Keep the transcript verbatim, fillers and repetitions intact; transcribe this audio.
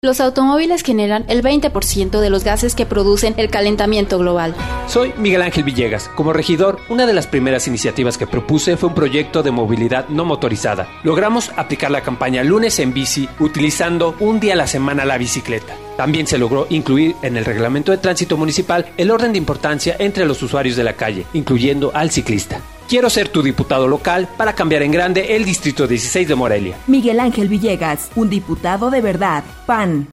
Los automóviles generan el veinte por ciento de los gases que producen el calentamiento global. Soy Miguel Ángel Villegas. Como regidor, una de las primeras iniciativas que propuse fue un proyecto de movilidad no motorizada. Logramos aplicar la campaña Lunes en Bici, utilizando un día a la semana la bicicleta. También se logró incluir en el reglamento de tránsito municipal el orden de importancia entre los usuarios de la calle, incluyendo al ciclista. Quiero ser tu diputado local para cambiar en grande el Distrito dieciséis de Morelia. Miguel Ángel Villegas, un diputado de verdad, P A N.